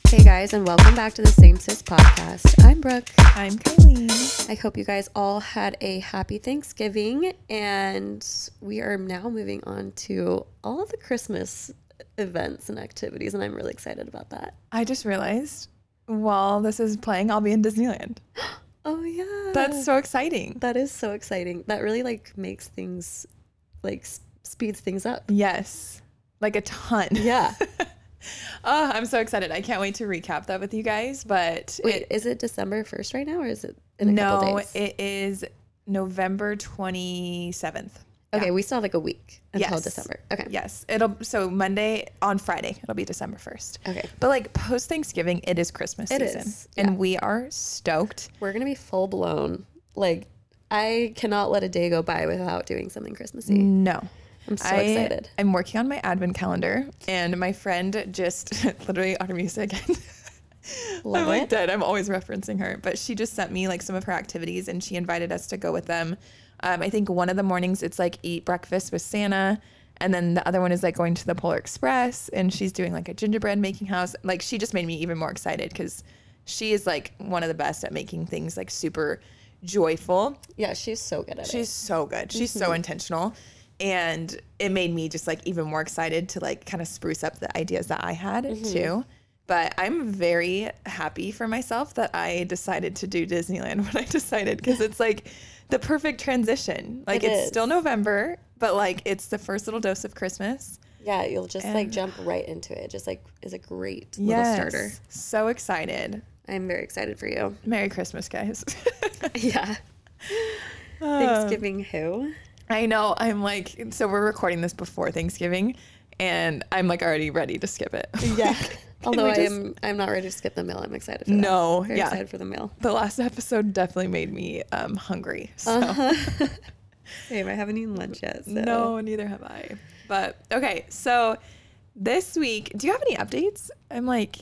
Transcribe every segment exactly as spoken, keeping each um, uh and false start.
Hey guys, and welcome back to the Same Sis podcast. I'm Brooke. I'm Kayleen. I hope you guys all had a happy Thanksgiving, and we are now moving on to all of the Christmas events and activities, and I'm really excited about that. I just realized while this is playing, I'll be in Disneyland. Oh yeah. That's so exciting. That is so exciting. That really like makes things like s- speeds things up. Yes. Like a ton. Yeah. Oh, I'm so excited. I can't wait to recap that with you guys. But Wait, it, is it December first right now, or is it in a no, couple days? it is November twenty-seventh. Okay, Yeah. we still have like a week until Yes. December. Okay. Yes. It'll so Monday on Friday, it'll be December first. Okay. But like post Thanksgiving, it is Christmas It season. is, And yeah. we are stoked. We're going to be full blown. Like, I cannot let a day go by without doing something Christmassy. No. I'm so I, excited. I'm working on my advent calendar, and my friend just literally Artemisa again. Love I'm like it. dead. I'm always referencing her, but she just sent me like some of her activities, and she invited us to go with them. Um, I think one of the mornings it's like eat breakfast with Santa, and then the other one is like going to the Polar Express, and she's doing like a gingerbread making house. Like she just made me even more excited because she is like one of the best at making things like super joyful. Yeah, she's so good at She's it. so good. She's so intentional. And it made me just like even more excited to like kind of spruce up the ideas that I had too. But I'm very happy for myself that I decided to do Disneyland when I decided, because it's like the perfect transition. Like It it's is. still November, but like it's the first little dose of Christmas. Yeah, you'll just like And- jump right into it. Just like is a great little Yes. starter. So excited. I'm very excited for you. Merry Christmas, guys. Yeah. Uh, Thanksgiving who? I know. I'm like, so we're recording this before Thanksgiving, and I'm like already ready to skip it. Yeah. Although we I just- am I'm not ready to skip the meal. I'm excited for that. No, Very yeah. excited for the meal. The last episode definitely made me um, hungry. So Uh-huh. Same. I haven't eaten lunch yet. So. no, neither have I. But okay, so this week, do you have any updates? I'm like,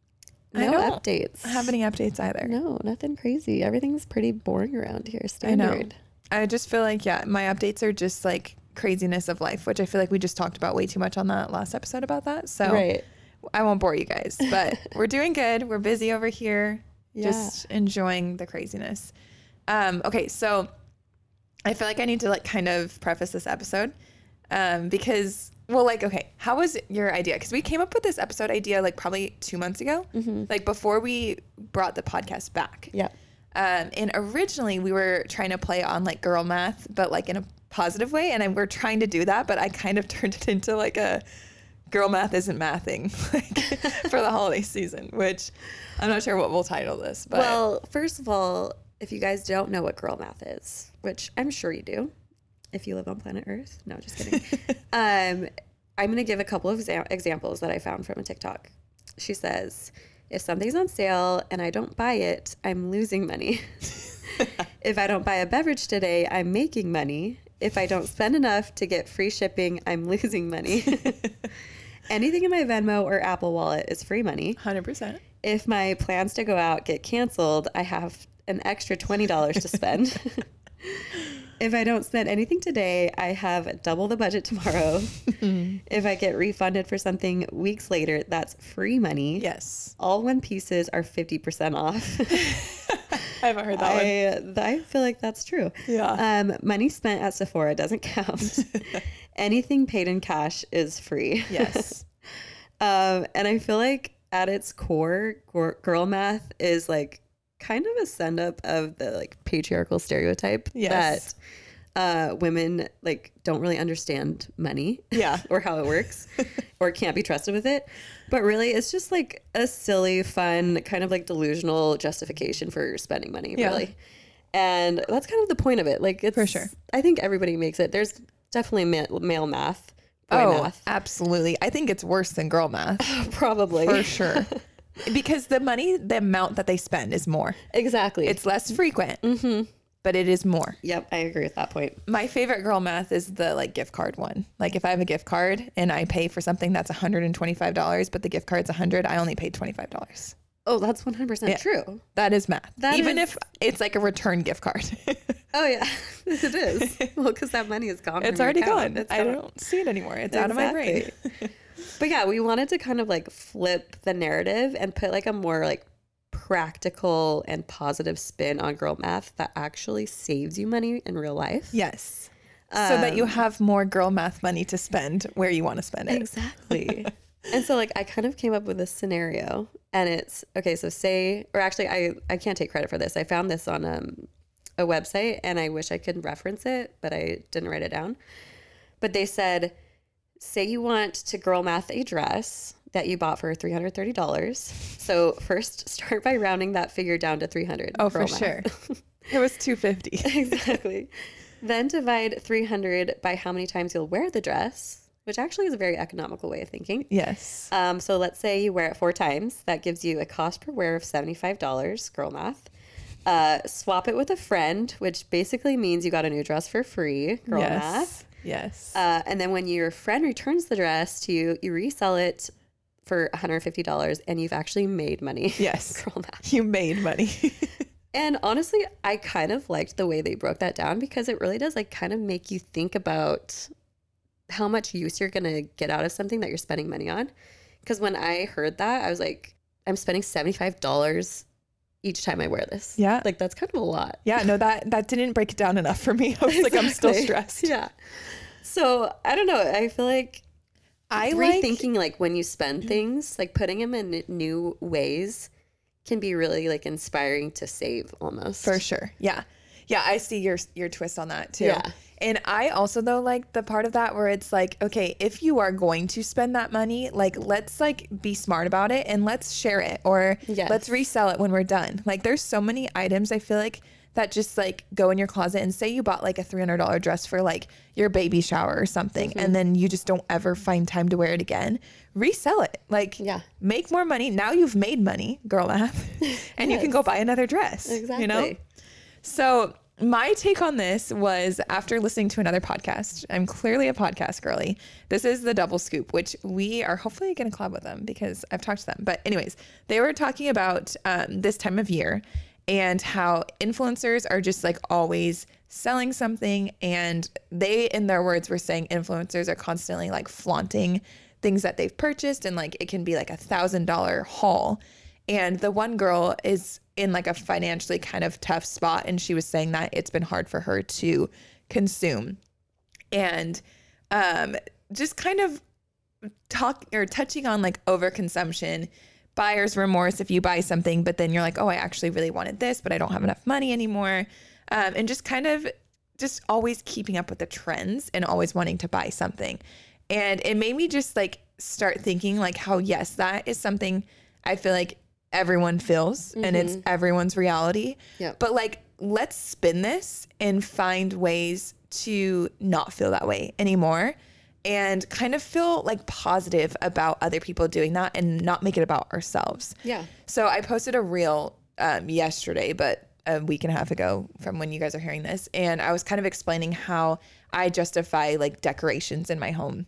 I No don't updates. have any updates either. No, nothing crazy. Everything's pretty boring around here. I know. Standard. I just feel like, yeah, my updates are just like craziness of life, which I feel like we just talked about way too much on that last episode about that. So Right. I won't bore you guys, but we're doing good. We're busy over here, Yeah. just enjoying the craziness. Um, okay, so I feel like I need to like kind of preface this episode um, because, well, like, okay, how was your idea? Because we came up with this episode idea like probably two months ago, like before we brought the podcast back. Yeah. Um, and originally we were trying to play on like girl math, but like in a positive way. And I, we're trying to do that, but I kind of turned it into like a girl math isn't mathing like, for the holiday season, which I'm not sure what we'll title this. But Well, first of all, if you guys don't know what girl math is, which I'm sure you do, if you live on planet Earth. No, just kidding. um, I'm going to give a couple of exa- examples that I found from a TikTok. She says, if something's on sale and I don't buy it, I'm losing money. If I don't buy a beverage today, I'm making money. If I don't spend enough to get free shipping, I'm losing money. Anything in my Venmo or Apple Wallet is free money. one hundred percent. If my plans to go out get canceled, I have an extra twenty dollars to spend. If I don't spend anything today, I have double the budget tomorrow. If I get refunded for something weeks later, that's free money. Yes. All One Pieces are fifty percent off. I haven't heard that one. I, I feel like that's true. Yeah. Um, money spent at Sephora doesn't count. Anything paid in cash is free. Yes. Um, and I feel like at its core, gor- girl math is like kind of a send up of the like patriarchal stereotype Yes. that uh, women like don't really understand money Yeah. or how it works or can't be trusted with it. But really, it's just like a silly, fun, kind of like delusional justification for spending money, Yeah. really. And that's kind of the point of it. Like, it's, For sure. I think everybody makes it. There's definitely ma- male math, boy Oh, math. absolutely. I think it's worse than girl math Probably. for sure. Because the money, the amount that they spend is more. Exactly. It's less frequent, but it is more. Yep, I agree with that point. My favorite girl math is the like gift card one. Like if I have a gift card and I pay for something that's one hundred twenty-five dollars, but the gift card's one hundred dollars, I only paid twenty-five dollars. Oh, that's one hundred percent Yeah. true. That is math. That Even is- if it's like a return gift card. Oh, yeah, it is. Well, because that money is gone. It's from your already account. gone. It's I gone. don't see it anymore. It's out of my brain. Exactly. But yeah, we wanted to kind of like flip the narrative and put like a more like practical and positive spin on girl math that actually saves you money in real life. Yes. Um, so that you have more girl math money to spend where you want to spend it. Exactly. And so like I kind of came up with this scenario, and it's okay. So say, or actually I, I can't take credit for this. I found this on um, a website, and I wish I could reference it, but I didn't write it down. But they said, say you want to girl math a dress that you bought for three hundred thirty dollars. So first start by rounding that figure down to three hundred. Oh, for sure. It was two hundred fifty. Exactly. Then divide three hundred by how many times you'll wear the dress, which actually is a very economical way of thinking. Yes. Um, so let's say you wear it four times. That gives you a cost per wear of seventy-five dollars, girl math. Uh, swap it with a friend, which basically means you got a new dress for free, girl yes. math. Yes. Uh, and then when your friend returns the dress to you, you resell it for one hundred fifty dollars, and you've actually made money. Yes. Girl math. You made money. And honestly, I kind of liked the way they broke that down, because it really does like kind of make you think about how much use you're going to get out of something that you're spending money on. Because when I heard that, I was like, I'm spending seventy-five dollars each time I wear this. Yeah. Like that's kind of a lot. Yeah, no, that, that didn't break it down enough for me. I was exactly. like, I'm still stressed. Yeah. So I don't know. I feel like I rethinking like, like when you spend things, like putting them in new ways can be really like inspiring to save almost. For sure. Yeah. Yeah. I see your, your twist on that too. Yeah. And I also though like the part of that where it's like, okay, if you are going to spend that money, like let's like be smart about it and let's share it, or yes. let's resell it when we're done. Like there's so many items I feel like that just like go in your closet, and say you bought like a three hundred dollars dress for like your baby shower or something, mm-hmm. and then you just don't ever find time to wear it again, resell it. Like yeah. make more money. Now you've made money, girl math, and yes. you can go buy another dress. Exactly. You know? So my take on this was after listening to another podcast. I'm clearly a podcast girly. This is the Double Scoop, which we are hopefully going to collab with them because I've talked to them. But anyways, they were talking about um, this time of year and how influencers are just like always selling something. And they, in their words, were saying influencers are constantly like flaunting things that they've purchased. And like, it can be like a thousand dollar haul. And the one girl is in like a financially kind of tough spot. And she was saying that it's been hard for her to consume. And um, just kind of talk or touching on like overconsumption, buyer's remorse if you buy something, but then you're like, oh, I actually really wanted this, but I don't have enough money anymore. Um, and just kind of just always keeping up with the trends and always wanting to buy something. And it made me just like start thinking like how, yes, that is something I feel like everyone feels mm-hmm. and it's everyone's reality. Yep. But like, let's spin this and find ways to not feel that way anymore. And kind of feel like positive about other people doing that and not make it about ourselves. Yeah. So I posted a reel um, yesterday, but a week and a half ago from when you guys are hearing this. And I was kind of explaining how I justify like decorations in my home.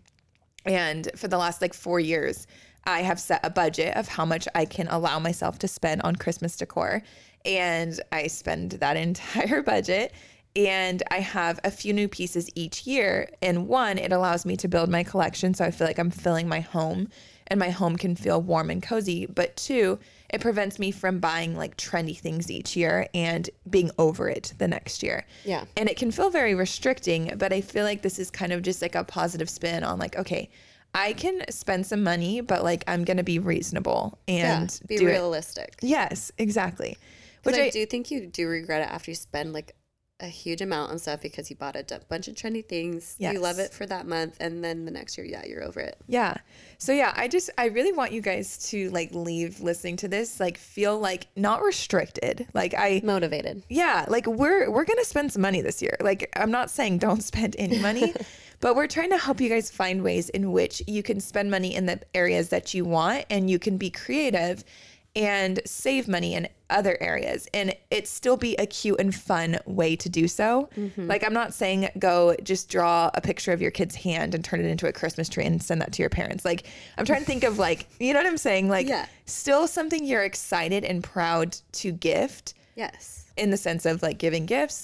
And for the last like four years, I have set a budget of how much I can allow myself to spend on Christmas decor. And I spend that entire budget. And I have a few new pieces each year. And one, it allows me to build my collection. So I feel like I'm filling my home and my home can feel warm and cozy. But two, it prevents me from buying like trendy things each year and being over it the next year. Yeah. And it can feel very restricting, but I feel like this is kind of just like a positive spin on like, okay, I can spend some money, but like I'm going to be reasonable and yeah, be do realistic. It. Yes, exactly. Which I, I do think you do regret it after you spend like a huge amount on stuff because you bought a d- bunch of trendy things. Yes. You love it for that month. And then the next year, yeah, you're over it. Yeah. So yeah, I just, I really want you guys to like leave listening to this, like feel like not restricted. Like I motivated. Yeah. Like we're, we're going to spend some money this year. Like I'm not saying don't spend any money, but we're trying to help you guys find ways in which you can spend money in the areas that you want and you can be creative and save money in other areas and it still be a cute and fun way to do so. Mm-hmm. Like I'm not saying go just draw a picture of your kid's hand and turn it into a Christmas tree and send that to your parents. Like I'm trying to think of like, you know what I'm saying? Like yeah. still something you're excited and proud to gift. Yes. In the sense of like giving gifts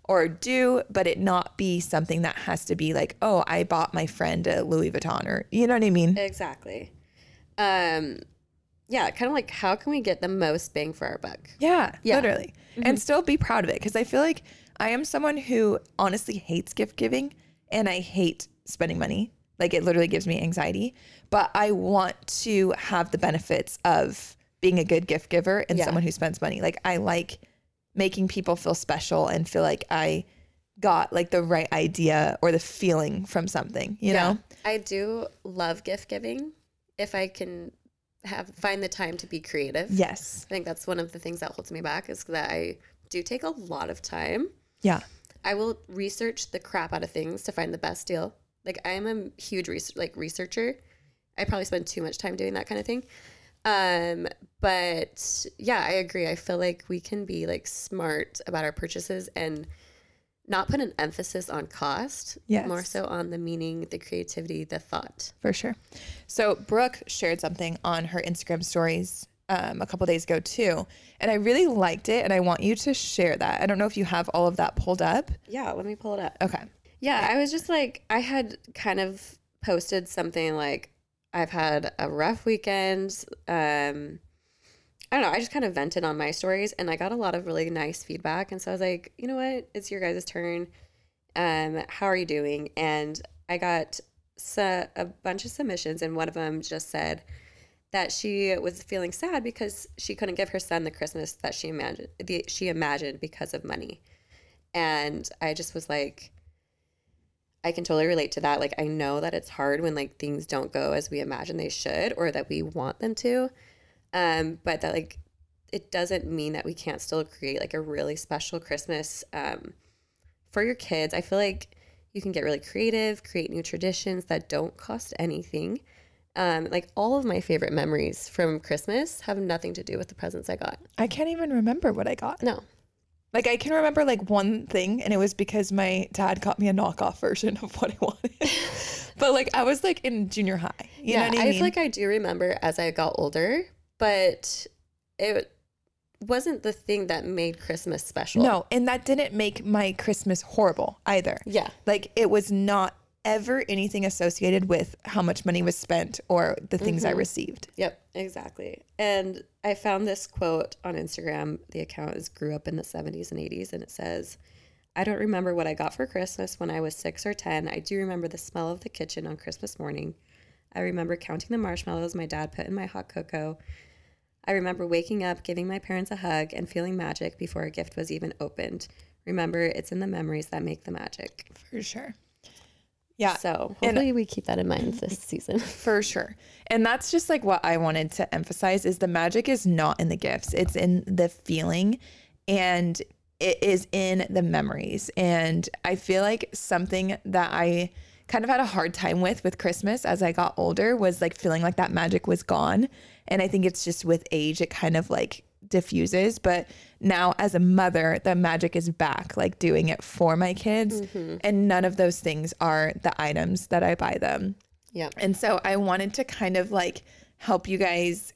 or do, but it not be something that has to be like, oh, I bought my friend a Louis Vuitton, or you know what I mean? Exactly. Um, yeah, kind of like, how can we get the most bang for our buck? Yeah, Yeah. literally. Mm-hmm. And still be proud of it. Because I feel like I am someone who honestly hates gift giving, and I hate spending money. Like, it literally gives me anxiety. But I want to have the benefits of being a good gift giver and Yeah. someone who spends money. Like, I like making people feel special and feel like I got like the right idea or the feeling from something, you Yeah. know? I do love gift giving if I can have find the time to be creative. Yes. I think that's one of the things that holds me back, is that I do take a lot of time. Yeah. I will research the crap out of things to find the best deal. Like, I am a huge res- like researcher. I probably spend too much time doing that kind of thing. Um, but yeah, I agree. I feel like we can be like smart about our purchases and not put an emphasis on cost, Yes. more so on the meaning, the creativity, the thought. For sure. So Brooke shared something on her Instagram stories um, a couple days ago too, and I really liked it, and I want you to share that. I don't know if you have all of that pulled up. Yeah, let me pull it up. Okay. Yeah, I was just like, I had kind of posted something like, I've had a rough weekend. Um, I don't know. I just kind of vented on my stories, and I got a lot of really nice feedback. And so I was like, you know what? It's your guys' turn. Um, how are you doing? And I got su- a bunch of submissions, and one of them just said that she was feeling sad because she couldn't give her son the Christmas that she imagined, the, she imagined because of money. And I just was like, I can totally relate to that. Like, I know that it's hard when like things don't go as we imagine they should or that we want them to. Um, but that like, it doesn't mean that we can't still create like a really special Christmas um, for your kids. I feel like you can get really creative, create new traditions that don't cost anything. Um, like, all of my favorite memories from Christmas have nothing to do with the presents I got. I can't even remember what I got. No. Like, I can remember like one thing, and it was because my dad got me a knockoff version of what I wanted. But like, I was like in junior high. You yeah, know what I I mean? feel like I do remember as I got older, but it wasn't the thing that made Christmas special. No, and that didn't make my Christmas horrible either. Yeah. Like, it was not ever anything associated with how much money was spent or the things I received. Yep, exactly. And I found this quote on Instagram. The account is grew up in the seventies and eighties, and it says, I don't remember what I got for Christmas when I was six or ten. I do remember the smell of the kitchen on Christmas morning. I remember counting the marshmallows my dad put in my hot cocoa. I remember waking up, giving my parents a hug, and feeling magic before a gift was even opened. Remember, it's in the memories that make the magic. For sure. Yeah. So hopefully we keep that in mind this season. For sure. And that's just like what I wanted to emphasize is the magic is not in the gifts. It's in the feeling, and it is in the memories. And I feel like something that I kind of had a hard time with with Christmas as I got older was like feeling like that magic was gone. And I think it's just with age, it kind of like diffuses. But now as a mother, the magic is back, like doing it for my kids. Mm-hmm. And none of those things are the items that I buy them. Yeah. And so I wanted to kind of like help you guys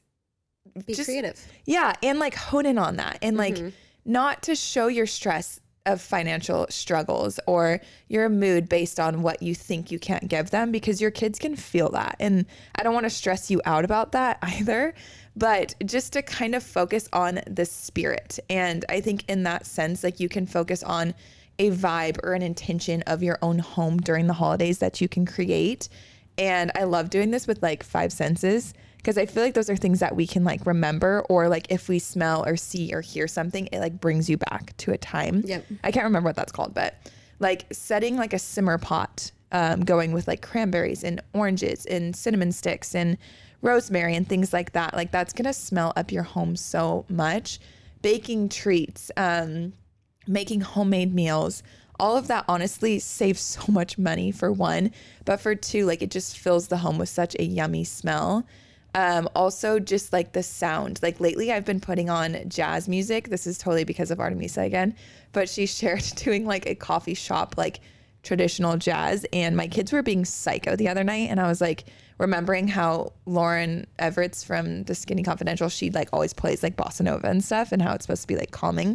be just, creative. Yeah. And like hone in on that, and Mm-hmm. like not to show your stress of financial struggles or your mood based on what you think you can't give them, because your kids can feel that. And I don't want to stress you out about that either, but just to kind of focus on the spirit. And I think in that sense, like you can focus on a vibe or an intention of your own home during the holidays that you can create. And I love doing this with like five senses, because I feel like those are things that we can like remember, or like if we smell or see or hear something, it like brings you back to a time. Yep. I can't remember what that's called, but like setting like a simmer pot, um, going with like cranberries and oranges and cinnamon sticks and rosemary and things like that. Like that's going to smell up your home so much. Baking treats, um, making homemade meals, all of that honestly saves so much money for one, but for two, like it just fills the home with such a yummy smell. Um, also just like the sound, like lately I've been putting on jazz music. This is totally because of Artemisa again, but she shared doing like a coffee shop, like traditional jazz. And my kids were being psycho the other night. And I was like, remembering how Lauren Everett's from the Skinny Confidential, she like always plays like bossa nova and stuff, and how it's supposed to be like calming.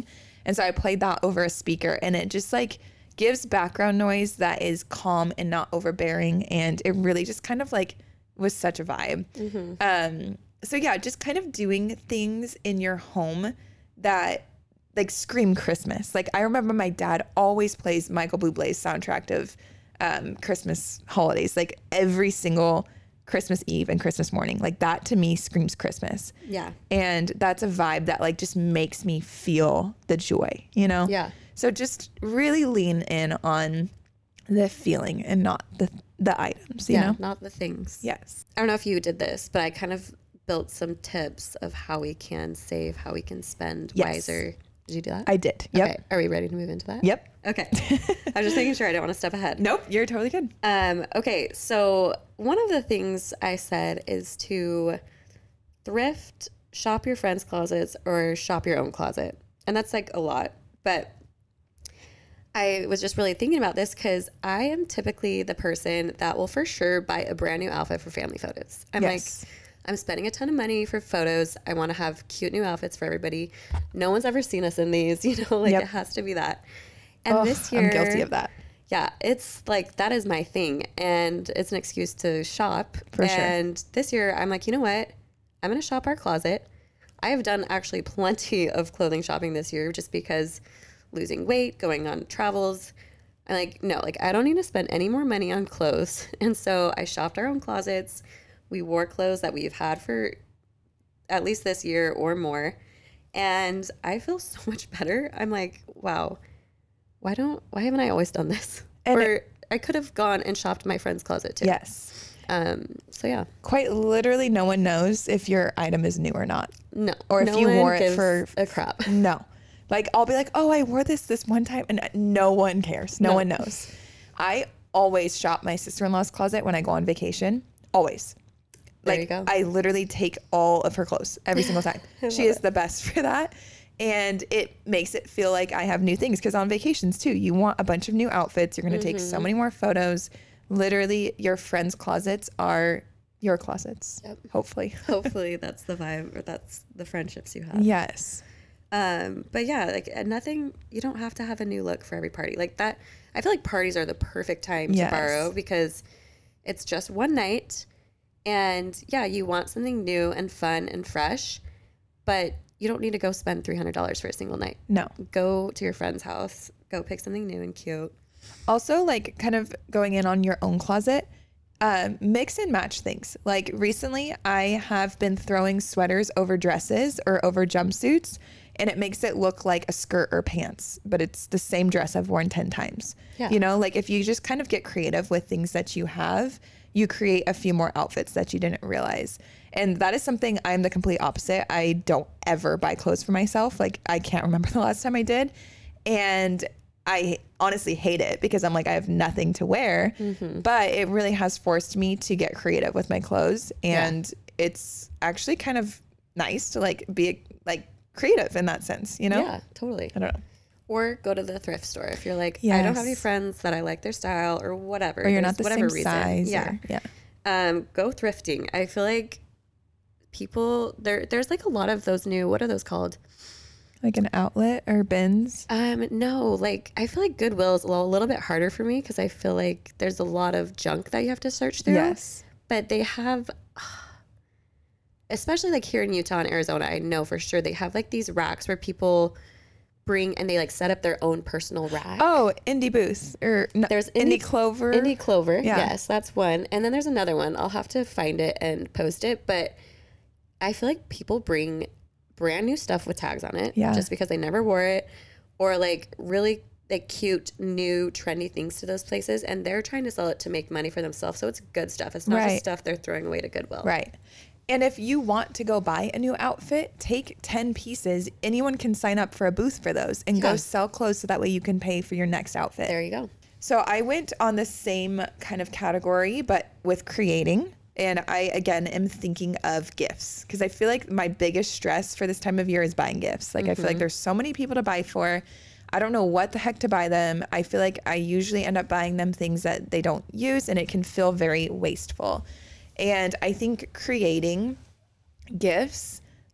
And so I played that over a speaker, and it just like gives background noise that is calm and not overbearing. And it really just kind of like was such a vibe. Mm-hmm. Um, so yeah, just kind of doing things in your home that like scream Christmas. Like I remember my dad always plays Michael Bublé's soundtrack of um, Christmas holidays, like every single Christmas Eve and Christmas morning. Like that to me screams Christmas. Yeah. And that's a vibe that like just makes me feel the joy, you know? Yeah. So just really lean in on the feeling and not the the items, you yeah, know? not the things. Yes. I don't know if you did this, but I kind of built some tips of how we can save, how we can spend Yes. wiser. Did you do that? I did. Yep. Okay. Are we ready to move into that? Yep. Okay. I was just making sure I didn't want to step ahead. Nope. You're totally good. Um, okay. So one of the things I said is to thrift, shop your friends' closets, or shop your own closet. And that's like a lot, but I was just really thinking about this because I am typically the person that will for sure buy a brand new outfit for family photos. I'm Yes. like, I'm spending a ton of money for photos. I want to have cute new outfits for everybody. No one's ever seen us in these, you know, like Yep. it has to be that. And Oh, this year, I'm guilty of that. Yeah, it's like that is my thing, and it's an excuse to shop. For sure. And this year, I'm like, you know what? I'm gonna shop our closet. I have done actually plenty of clothing shopping this year, just because losing weight, going on travels. I'm like, no, like I don't need to spend any more money on clothes. And so I shopped our own closets. We wore clothes that we've had for at least this year or more, and I feel so much better. I'm like, wow. Why don't why haven't I always done this? And or I could have gone and shopped my friend's closet too. Yes. Um. So yeah. Quite literally, no one knows if your item is new or not. No. Or if no you one wore it gives for a crap. No. Like I'll be like, oh, I wore this this one time, and no one cares. No, No. one knows. I always shop my sister-in-law's closet when I go on vacation. Always. There Like you go. I literally take all of her clothes every single time. She is the best for that. And it makes it feel like I have new things, because on vacations too, you want a bunch of new outfits. You're going to take Mm-hmm. so many more photos. Literally, your friends' closets are your closets. Yep. Hopefully. Hopefully that's the vibe, or that's the friendships you have. Yes. Um. But yeah, like uh, nothing. You don't have to have a new look for every party. Like that. I feel like parties are the perfect time Yes. to borrow, because it's just one night, and yeah, you want something new and fun and fresh, but you don't need to go spend three hundred dollars for a single night. No. Go to your friend's house, go pick something new and cute. Also, like kind of going in on your own closet, um, mix and match things. Like recently, I have been throwing sweaters over dresses or over jumpsuits, and it makes it look like a skirt or pants, but it's the same dress I've worn ten times. Yeah. You know, like if you just kind of get creative with things that you have, you create a few more outfits that you didn't realize. And that is something I'm the complete opposite. I don't ever buy clothes for myself. Like I can't remember the last time I did. And I honestly hate it, because I'm like, I have nothing to wear, mm-hmm. but it really has forced me to get creative with my clothes. And yeah. it's actually kind of nice to like be like creative in that sense, you know? Yeah, totally. I don't know. Or go to the thrift store if you're like, yes. I don't have any friends that I like their style or whatever. Or you're not the whatever same reason. size. Yeah. Or, yeah. Um, go thrifting. I feel like people there there's like a lot of those new, what are those called? Like an outlet or bins? Um, no, like I feel like Goodwill is a little, a little bit harder for me, because I feel like there's a lot of junk that you have to search through. Yes. But they have, especially like here in Utah and Arizona, I know for sure they have like these racks where people bring and they like set up their own personal rack. Oh, Indie Booth or no, There's Indie, Indie Clover. Indie Clover. Yeah. Yes, that's one. And then there's another one. I'll have to find it and post it. But I feel like people bring brand new stuff with tags on it, Yeah. just because they never wore it, or like really like cute, new, trendy things to those places, and they're trying to sell it to make money for themselves. So it's good stuff. It's not Right. just stuff they're throwing away to Goodwill. Right. And if you want to go buy a new outfit, take ten pieces. Anyone can sign up for a booth for those and Yeah. go sell clothes, so that way you can pay for your next outfit. There you go. So I went on the same kind of category, but with creating. And I, again, am thinking of gifts, because I feel like my biggest stress for this time of year is buying gifts. Like, mm-hmm. I feel like there's so many people to buy for. I don't know what the heck to buy them. I feel like I usually end up buying them things that they don't use, and it can feel very wasteful. And I think creating gifts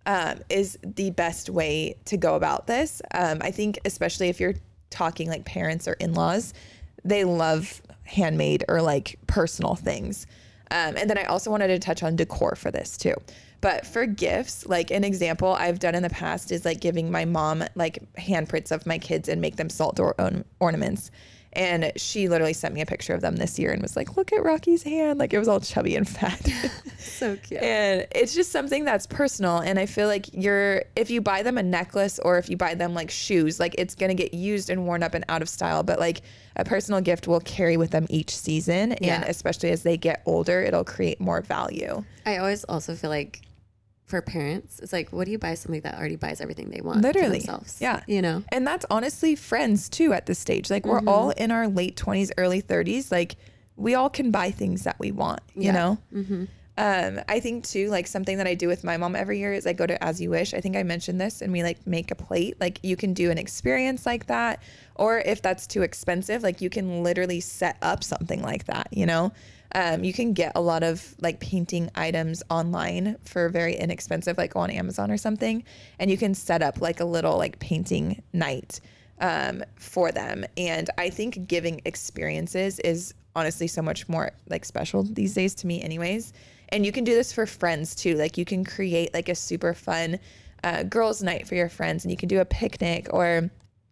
um, is the best way to go about this. Um, I think especially if you're talking like parents or in-laws, they love handmade or like personal things. Um, and then I also wanted to touch on decor for this too. But for gifts, like an example I've done in the past is like giving my mom like handprints of my kids and make them salt or ornaments. And she literally sent me a picture of them this year and was like, look at Rocky's hand. Like it was all chubby and fat. So cute. And it's just something that's personal. And I feel like you're, if you buy them a necklace or if you buy them like shoes, like it's going to get used and worn up and out of style. But like a personal gift will carry with them each season. Yeah. And especially as they get older, it'll create more value. I always also feel like for parents, it's like, what do you buy somebody that already buys everything they want Literally. for themselves? Yeah. You know? And that's honestly friends too at this stage. Like we're Mm-hmm. all in our late twenties, early thirties. Like we all can buy things that we want, you Yeah. know? Mm-hmm. Um, I think too, like something that I do with my mom every year is I go to As You Wish. I think I mentioned this, and we like make a plate. Like you can do an experience like that. Or if that's too expensive, like you can literally set up something like that, you know? Um, you can get a lot of like painting items online for very inexpensive, like on Amazon or something. And you can set up like a little like painting night um, for them. And I think giving experiences is honestly so much more like special these days to me anyways. And you can do this for friends too. Like you can create like a super fun uh, girls' night for your friends, and you can do a picnic or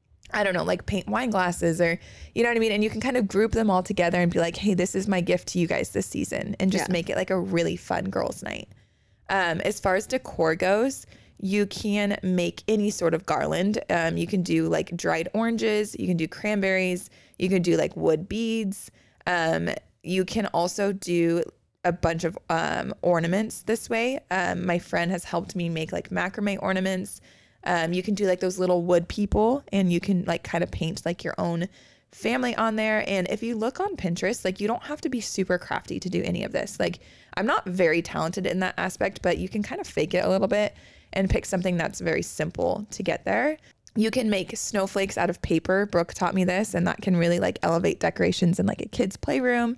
I don't know, like paint wine glasses or, you know what I mean? And you can kind of group them all together and be like, hey, this is my gift to you guys this season, and just Yeah. make it like a really fun girls' night. Um, as far as decor goes, you can make any sort of garland. Um, you can do like dried oranges, you can do cranberries, you can do like wood beads. Um, you can also do a bunch of um, ornaments this way. Um, my friend has helped me make like macrame ornaments. Um, you can do like those little wood people, and you can like kind of paint like your own family on there. And if you look on Pinterest, like you don't have to be super crafty to do any of this. Like I'm not very talented in that aspect, but you can kind of fake it a little bit and pick something that's very simple to get there. You can make snowflakes out of paper. Brooke taught me this, and that can really like elevate decorations in like a kid's playroom.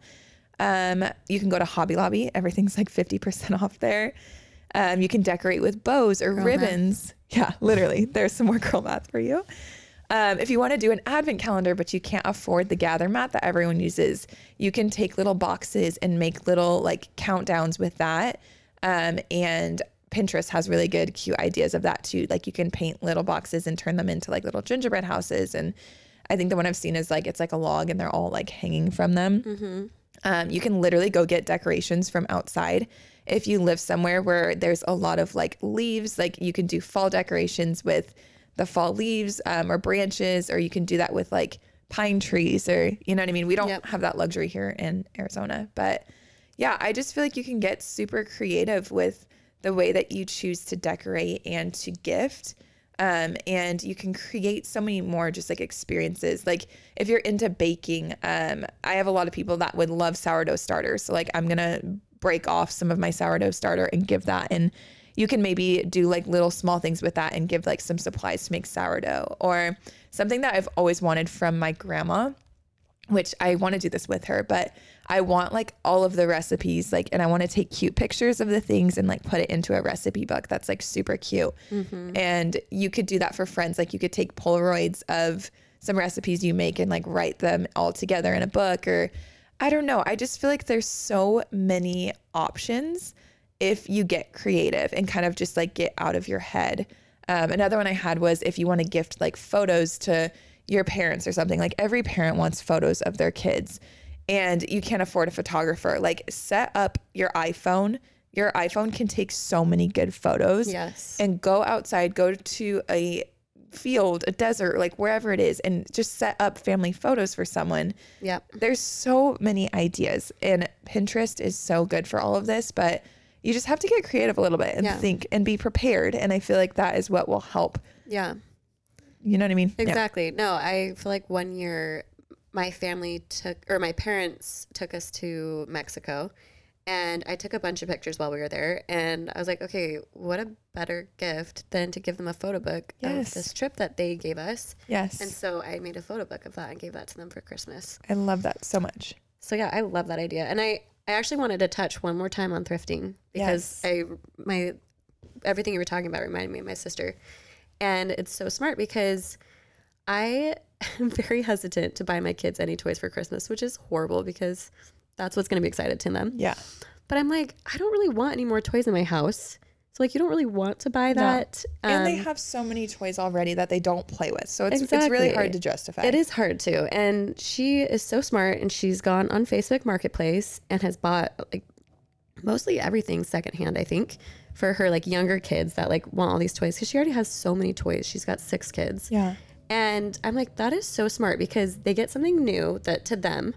Um, you can go to Hobby Lobby. Everything's like fifty percent off there. Um, you can decorate with bows or Girl ribbons. Math. Yeah, literally. There's some more girl math for you. Um, if you want to do an advent calendar, but you can't afford the gather mat that everyone uses, you can take little boxes and make little like countdowns with that. Um, and Pinterest has really good, cute ideas of that too. Like you can paint little boxes and turn them into like little gingerbread houses. And I think the one I've seen is like, it's like a log and they're all like hanging from them. Mm-hmm. Um, you can literally go get decorations from outside. If you live somewhere where there's a lot of like leaves, like you can do fall decorations with the fall leaves um, or branches, or you can do that with like pine trees, or, you know what I mean? We don't Yep. have that luxury here in Arizona, but yeah, I just feel like you can get super creative with the way that you choose to decorate and to gift. Um, and you can create so many more just like experiences. Like if you're into baking, um, I have a lot of people that would love sourdough starters. So like I'm going to break off some of my sourdough starter and give that. And you can maybe do like little small things with that and give like some supplies to make sourdough. Or something that I've always wanted from my grandma, which I want to do this with her, but I want like all of the recipes, like, and I want to take cute pictures of the things and like put it into a recipe book that's like super cute. Mm-hmm. And you could do that for friends. Like you could take Polaroids of some recipes you make and like write them all together in a book, or I don't know. I just feel like there's so many options if you get creative and kind of just like get out of your head. Um, another one I had was if you want to gift like photos to your parents or something. Like every parent wants photos of their kids, and you can't afford a photographer. Like set up your iPhone. Your iPhone can take so many good photos. Yes. And go outside, go to a field, a desert, like wherever it is, and just set up family photos for someone. Yep. There's so many ideas, and Pinterest is so good for all of this, but you just have to get creative a little bit and Yeah. think and be prepared. And I feel like that is what will help. Yeah. You know what I mean? Yeah. Exactly. No, I feel like one year my family took, or my parents took us to Mexico, and I took a bunch of pictures while we were there. And I was like, okay, what a better gift than to give them a photo book Yes. of this trip that they gave us. Yes. And so I made a photo book of that and gave that to them for Christmas. I love that so much. So yeah, I love that idea. And I, I actually wanted to touch one more time on thrifting because Yes. I, my everything you were talking about reminded me of my sister. And it's so smart because I am very hesitant to buy my kids any toys for Christmas, which is horrible because that's what's going to be excited to them. Yeah. But I'm like, I don't really want any more toys in my house. So like, you don't really want to buy that. No. And um, they have so many toys already that they don't play with. So it's, exactly. it's really hard to justify. It is hard to. And she is so smart, and she's gone on Facebook Marketplace and has bought like mostly everything secondhand, I think, for her like younger kids that like want all these toys, because she already has so many toys. She's got six kids. Yeah. And I'm like, that is so smart, because they get something new that to them,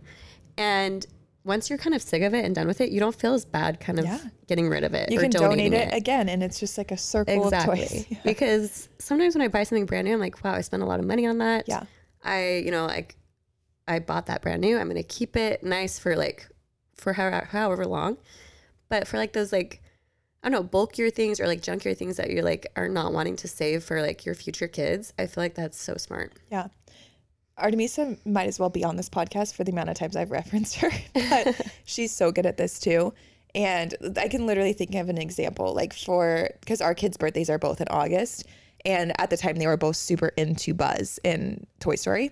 and once you're kind of sick of it and done with it, you don't feel as bad kind of yeah. getting rid of it. You or can donate it, it again, and it's just like a circle exactly. of toys. Yeah. Because sometimes when I buy something brand new, I'm like, wow, I spent a lot of money on that. Yeah. I, you know, like I bought that brand new. I'm going to keep it nice for like, for how, however long. But for like those like, I don't know, bulkier things or like junkier things that you're like are not wanting to save for like your future kids, I feel like that's so smart. Yeah. Artemisa might as well be on this podcast for the amount of times I've referenced her, but she's so good at this too. And I can literally think of an example, like for, because our kids' birthdays are both in August. And at the time they were both super into Buzz in Toy Story,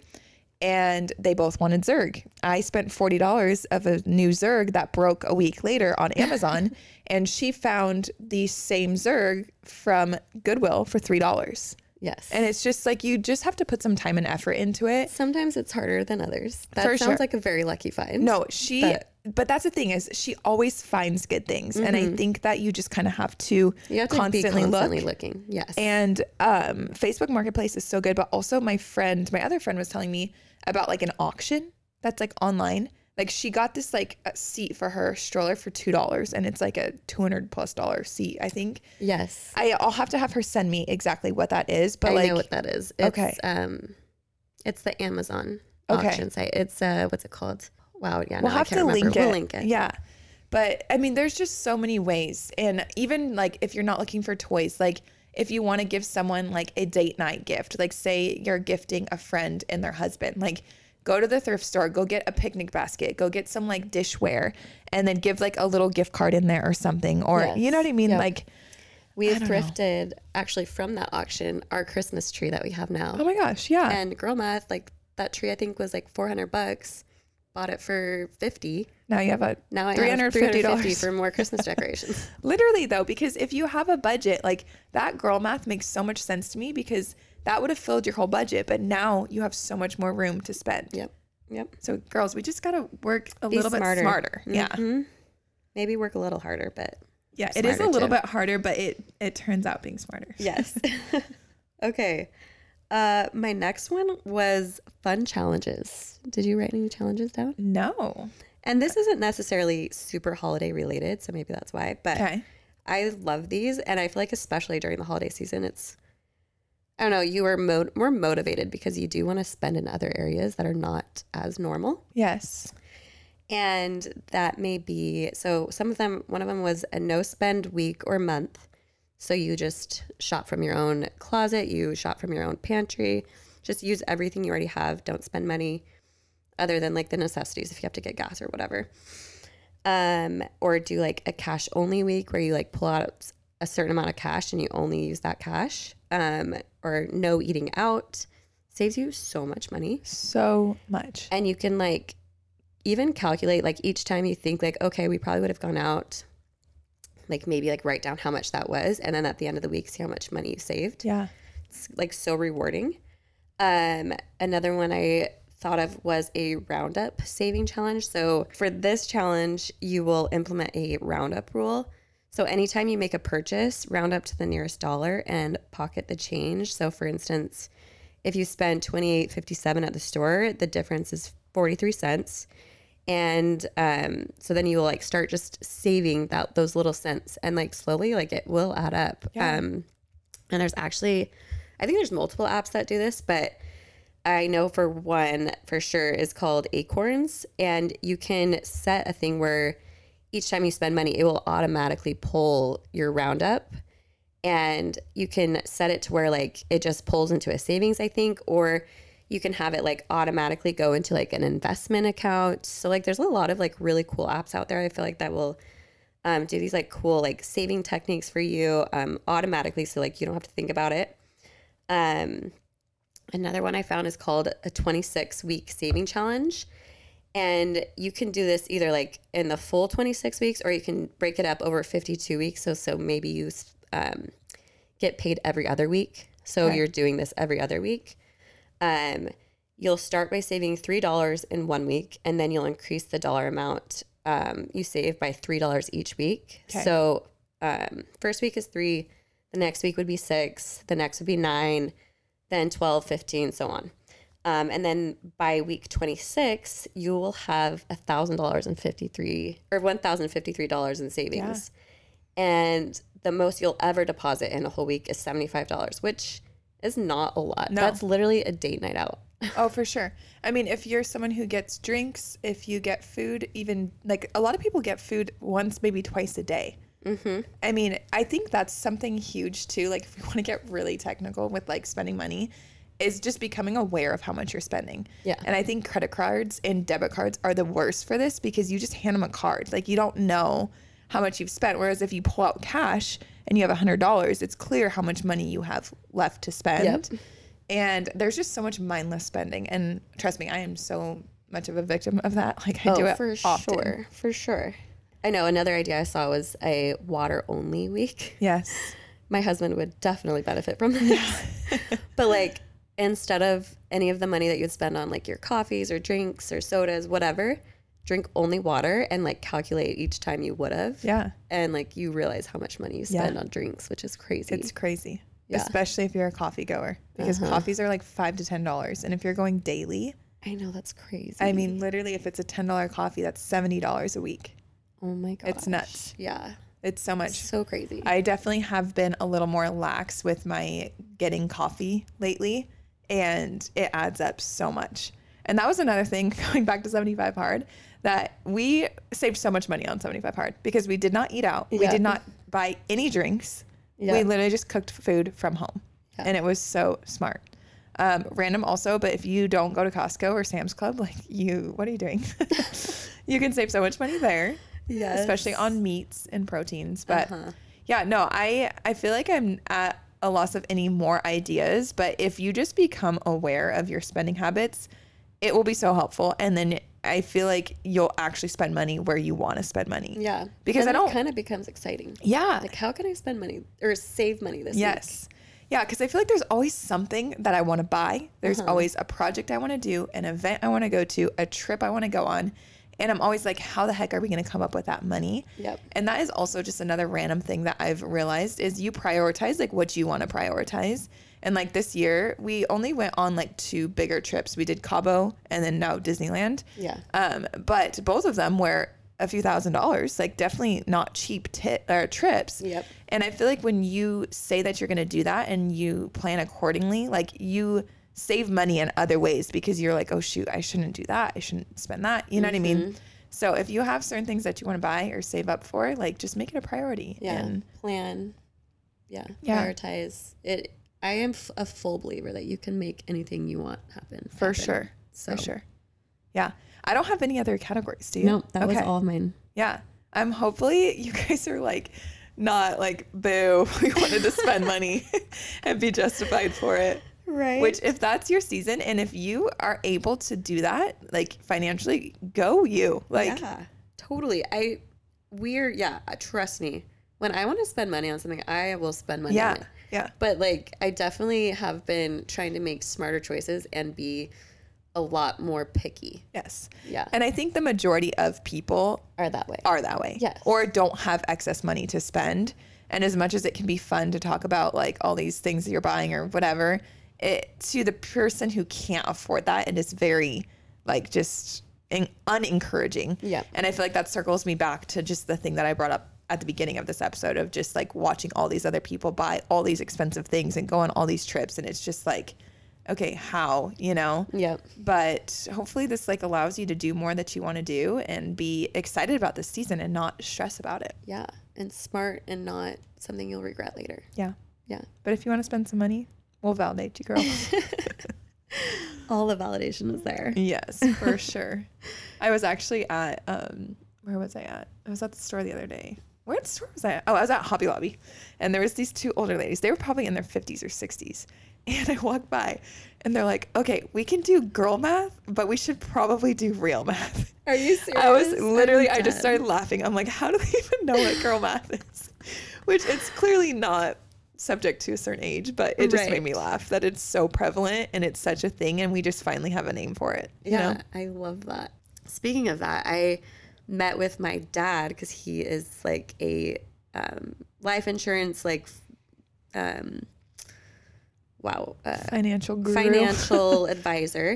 and they both wanted Zurg. I spent forty dollars of a new Zurg that broke a week later on Amazon. And she found the same Zurg from Goodwill for three dollars. Yes. And it's just like, you just have to put some time and effort into it. Sometimes it's harder than others. That For sounds sure. like a very lucky find. No, she, but, but that's the thing is she always finds good things. Mm-hmm. And I think that you just kind of have to, you have to constantly, be constantly look. looking. Yes. And um, Facebook Marketplace is so good. But also my friend, my other friend was telling me about like an auction that's like online. Like she got this like a seat for her stroller for two dollars, and it's like a two hundred plus dollar seat, I think. Yes. I, I'll have to have her send me exactly what that is. But I like, know what that is. It's, okay. Um, it's the Amazon okay. auction site. It's uh, what's it called? Wow. Yeah. We'll no, have I can't to remember. link it. We'll link it. Yeah. But I mean, there's just so many ways. And even like, if you're not looking for toys, like if you want to give someone like a date night gift, like say you're gifting a friend and their husband, like go to the thrift store, go get a picnic basket, go get some like dishware, and then give like a little gift card in there or something. Or, yes. you know what I mean? Yep. Like, we I don't thrifted know. actually from that auction, our Christmas tree that we have now. Oh my gosh. Yeah. And girl math, like that tree, I think was like four hundred bucks. Bought it for fifty. Now you have a now I three hundred fifty dollars have three hundred fifty for more Christmas decorations. Literally though, because if you have a budget, like that girl math makes so much sense to me, because that would have filled your whole budget, but now you have so much more room to spend. Yep. Yep. So girls, we just got to work a Be little smarter. bit smarter. Yeah. Mm-hmm. Maybe work a little harder, but yeah, it is a little too. bit harder, but it, it turns out being smarter. Yes. Okay. Uh, my next one was fun challenges. Did you write any challenges down? No. And this isn't necessarily super holiday related, so maybe that's why, but Okay. I love these. And I feel like especially during the holiday season, it's, I don't know, you are mo- more motivated because you do want to spend in other areas that are not as normal. Yes. And that may be, so some of them, one of them was a no spend week or month. So you just shop from your own closet, you shop from your own pantry, just use everything you already have. Don't spend money other than like the necessities if you have to get gas or whatever. Um, or do like a cash only week where you like pull out a certain amount of cash and you only use that cash. Um, or no eating out. Saves you so much money. So much. And you can like even calculate like each time you think like, okay, we probably would have gone out, like maybe like write down how much that was. And then at the end of the week, see how much money you saved. Yeah. It's like so rewarding. Um, another one I thought of was a roundup saving challenge. So for this challenge, you will implement a roundup rule. So anytime you make a purchase, round up to the nearest dollar and pocket the change. So for instance, if you spend twenty-eight fifty-seven at the store, the difference is forty-three cents. And um, so then you will like start just saving that those little cents, and like slowly like it will add up. Yeah. Um, and there's actually, I think there's multiple apps that do this, but I know for one for sure is called Acorns, and you can set a thing where each time you spend money, it will automatically pull your roundup, and you can set it to where like it just pulls into a savings, I think, or you can have it like automatically go into like an investment account. So like there's a lot of like really cool apps out there, I feel like, that will um, do these like cool like saving techniques for you um, automatically, so like you don't have to think about it. Um, another one I found is called a twenty-six week saving challenge. And you can do this either like in the full twenty-six weeks, or you can break it up over fifty-two weeks. So, so maybe you um, get paid every other week. So Okay. you're doing this every other week. Um, you'll start by saving three dollars in one week, and then you'll increase the dollar amount um, you save by three dollars each week. Okay. So um, first week is three, the next week would be six, the next would be nine, then twelve, fifteen, so on. Um, and then by week twenty-six, you will have one thousand dollars and fifty-three or one thousand fifty-three dollars in savings. Yeah. And the most you'll ever deposit in a whole week is seventy-five dollars, which is not a lot. No. That's literally a date night out. Oh, for sure. I mean, if you're someone who gets drinks, if you get food, even like a lot of people get food once, maybe twice a day. Mm-hmm. I mean, I think that's something huge too. Like if you want to get really technical with like spending money, is just becoming aware of how much you're spending. Yeah. And I think credit cards and debit cards are the worst for this, because you just hand them a card. Like you don't know how much you've spent. Whereas if you pull out cash and you have one hundred dollars, it's clear how much money you have left to spend. Yep. And there's just so much mindless spending. And trust me, I am so much of a victim of that. Like I oh, do it for often. sure. For sure. I know another idea I saw was a water only week. Yes. My husband would definitely benefit from this. But like, instead of any of the money that you'd spend on like your coffees or drinks or sodas, whatever, drink only water and like calculate each time you would have. Yeah. And like you realize how much money you spend Yeah. on drinks, which is crazy. It's crazy. Yeah. Especially if you're a coffee goer, because Uh-huh. coffees are like five to ten dollars. And if you're going daily, I know, that's crazy. I mean, literally, if it's a ten dollar coffee, that's seventy dollars a week. oh my god, It's nuts. Yeah, It's so much. so crazy. I definitely have been a little more lax with my getting coffee lately, and it adds up so much. And that was another thing, going back to seventy-five hard, that we saved so much money on seventy-five hard because we did not eat out. We Yeah. did not buy any drinks. Yeah. We literally just cooked food from home. Yeah. And it was so smart. Um, random also, but if you don't go to Costco or Sam's Club, like you, what are you doing? You can save so much money there. Yes. Especially on meats and proteins. But Uh-huh. yeah, no, I, I feel like I'm at a loss of any more ideas, but if you just become aware of your spending habits, it will be so helpful. And then I feel like you'll actually spend money where you want to spend money. Yeah, Because then I don't- It kind of becomes exciting. Yeah. Like, how can I spend money or save money this week? Yes. Yeah, because I feel like there's always something that I want to buy. There's Uh-huh. always a project I want to do, an event I want to go to, a trip I want to go on. And I'm always like, how the heck are we going to come up with that money? Yep. And that is also just another random thing that I've realized is you prioritize like what you want to prioritize. And like this year, we only went on like two bigger trips. We did Cabo and then now Disneyland. Yeah. Um, but both of them were a few thousand dollars, like definitely not cheap ti- or trips. Yep. And I feel like when you say that you're going to do that and you plan accordingly, like you save money in other ways because you're like, oh shoot, I shouldn't do that. I shouldn't spend that. You know what I Mm-hmm. mean? So if you have certain things that you want to buy or save up for, like just make it a priority. Yeah. And Plan. Yeah. Yeah. Prioritize it. I am f- a full believer that you can make anything you want happen. for happen. sure. So. For sure. Yeah. I don't have any other categories, do you? No, that was Okay. all of mine. Yeah. I'm hopefully you guys are like not like, boo, we wanted to spend money and be justified for it. Right. Which if that's your season and if you are able to do that, like financially, go you. Like yeah, totally. I we're yeah. uh, Trust me. When I want to spend money on something, I will spend money yeah. on it. Yeah. But like, I definitely have been trying to make smarter choices and be a lot more picky. Yes. Yeah. And I think the majority of people Are that way. are that way. Yes. Or don't have excess money to spend. And as much as it can be fun to talk about like all these things that you're buying or whatever, it to the person who can't afford that, it is very like just in, unencouraging. Yeah. And I feel like that circles me back to just the thing that I brought up at the beginning of this episode of just like watching all these other people buy all these expensive things and go on all these trips. And it's just like, okay, how, you know? Yep. But hopefully this like allows you to do more that you want to do and be excited about this season and not stress about it. Yeah. And smart and not something you'll regret later. Yeah. Yeah. But if you want to spend some money, we'll validate you, girl. All the validation is there. Yes, for sure. I was actually at, um, where was I at? I was at the store the other day. What store was I at? Oh, I was at Hobby Lobby. And there was these two older ladies. They were probably in their fifties or sixties. And I walked by and they're like, okay, we can do girl math, but we should probably do real math. Are you serious? I was literally, I'm I just dead. started laughing. I'm like, how do they even know what girl math is? Which it's clearly not subject to a certain age, but it just Right. made me laugh that it's so prevalent and it's such a thing. And we just finally have a name for it. You Yeah, know? I love that. Speaking of that, I met with my dad because he is like a um, life insurance, like, um, wow, uh, Financial guru. financial advisor.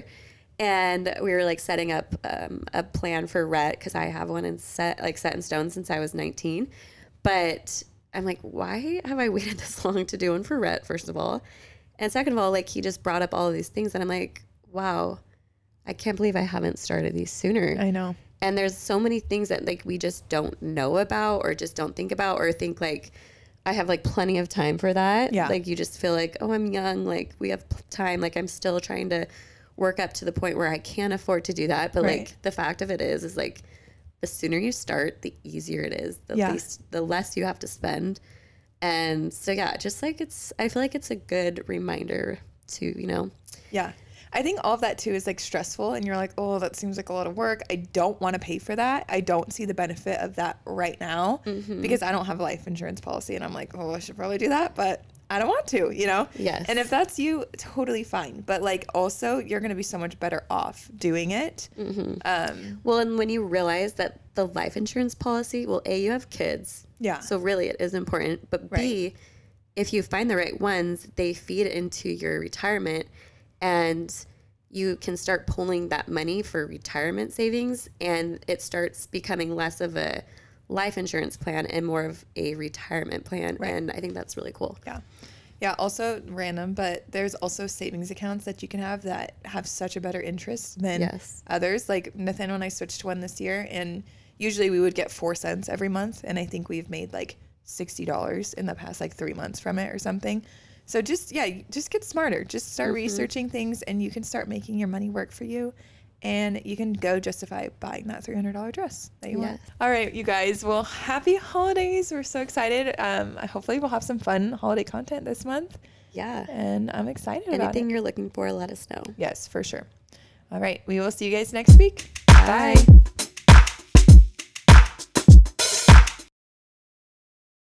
And we were like setting up um, a plan for Rhett because I have one in set, like set in stone since I was nineteen. But I'm like, why have I waited this long to do one for Rhett, first of all? And second of all, like he just brought up all of these things. And I'm like, wow, I can't believe I haven't started these sooner. I know. And there's so many things that like we just don't know about or just don't think about or think like I have like plenty of time for that. Yeah. Like you just feel like, oh, I'm young. Like we have p- time. Like I'm still trying to work up to the point where I can afford to do that. But Right. like the fact of it is, is like the sooner you start, the easier it is. The Yeah. least, the less you have to spend. And so, yeah, just like it's, I feel like it's a good reminder to, you know, Yeah. I think all of that too is like stressful and you're like, oh, that seems like a lot of work. I don't want to pay for that. I don't see the benefit of that right now Mm-hmm. because I don't have a life insurance policy and I'm like, oh, I should probably do that, but I don't want to, you know? Yes. And if that's you, totally fine. But like also you're going to be so much better off doing it. Mm-hmm. Um, well, and when you realize that the life insurance policy, well, A, you have kids. Yeah. So really it is important. But B, if you find the right ones, they feed into your retirement and you can start pulling that money for retirement savings and it starts becoming less of a life insurance plan and more of a retirement plan. Right. And I think that's really cool. Yeah. Yeah. Also random, but there's also savings accounts that you can have that have such a better interest than Yes. others. Like Nathaniel and I switched to one this year and usually we would get four cents every month. And I think we've made like sixty dollars in the past like three months from it or something. So just, yeah, just get smarter. Just start Mm-hmm. researching things and you can start making your money work for you. And you can go justify buying that three hundred dollars dress that you Yes. want. All right, you guys. Well, happy holidays. We're so excited. Um, hopefully we'll have some fun holiday content this month. Yeah. And I'm excited about Anything it. you're looking for, let us know. Yes, for sure. All right. We will see you guys next week. Bye. Bye.